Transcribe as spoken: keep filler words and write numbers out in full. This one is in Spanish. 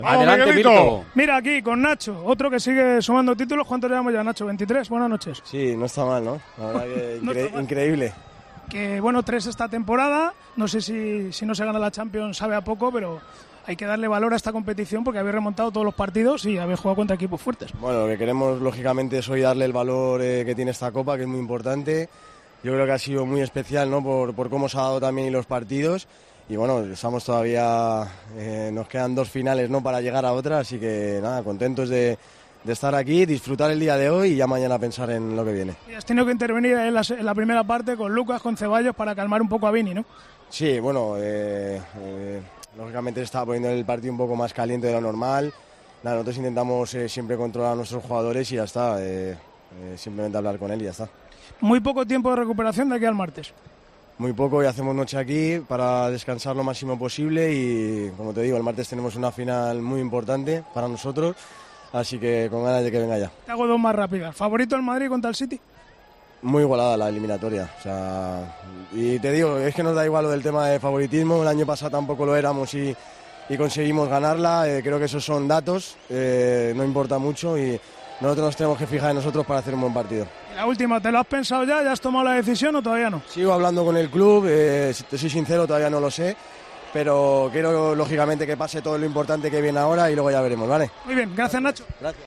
Adelante, Mirko. Mira aquí con Nacho, otro que sigue sumando títulos. ¿Cuántos llevamos ya, Nacho? veintitrés. Buenas noches. Sí, no está mal, ¿no? La verdad que no incre- increíble. Que bueno, tres esta temporada. No sé si, si no se gana la Champions, sabe a poco, pero hay que darle valor a esta competición porque habéis remontado todos los partidos y habéis jugado contra equipos fuertes. Bueno, lo que queremos, lógicamente, es hoy darle el valor eh, que tiene esta Copa, que es muy importante. Yo creo que ha sido muy especial, ¿no? Por, por cómo se ha dado también los partidos. Y bueno, estamos todavía, eh, nos quedan dos finales, ¿no? Para llegar a otra, así que nada, contentos de, de estar aquí, disfrutar el día de hoy y ya mañana pensar en lo que viene. Y has tenido que intervenir en la, en la primera parte con Lucas, con Ceballos, para calmar un poco a Vini, ¿no? Sí, bueno, eh, eh, lógicamente se estaba poniendo el partido un poco más caliente de lo normal. Nada, nosotros intentamos eh, siempre controlar a nuestros jugadores y ya está, eh, eh, simplemente hablar con él y ya está. Muy poco tiempo de recuperación de aquí al martes. Muy poco y hacemos noche aquí para descansar lo máximo posible y, como te digo, el martes tenemos una final muy importante para nosotros, así que con ganas de que venga ya. Te hago dos más rápidas. ¿Favorito el Madrid contra el City? Muy igualada la eliminatoria, o sea, y te digo, es que nos da igual lo del tema de favoritismo, el año pasado tampoco lo éramos y, y conseguimos ganarla, eh, creo que esos son datos, eh, no importa mucho y nosotros nos tenemos que fijar en nosotros para hacer un buen partido. La última, ¿te lo has pensado ya? ¿Ya has tomado la decisión o todavía no? Sigo hablando con el club, eh, si te soy sincero, todavía no lo sé, pero quiero lógicamente que pase todo lo importante que viene ahora y luego ya veremos, ¿vale? Muy bien, gracias Nacho. Gracias.